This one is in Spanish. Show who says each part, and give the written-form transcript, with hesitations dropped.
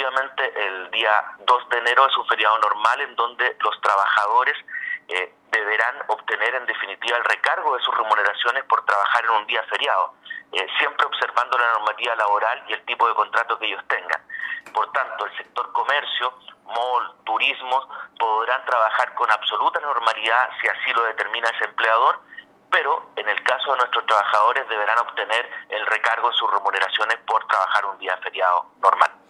Speaker 1: efectivamente el día 2 de enero es un feriado normal en donde los trabajadores deberán obtener en definitiva el recargo de sus remuneraciones por trabajar en un día feriado, siempre observando la normativa laboral y el tipo de contrato que ellos tengan. Por tanto, el sector comercio, mall, turismo, podrán trabajar con absoluta normalidad si así lo determina ese empleador, pero en el caso de nuestros trabajadores deberán obtener el recargo de sus remuneraciones por trabajar un día feriado normal.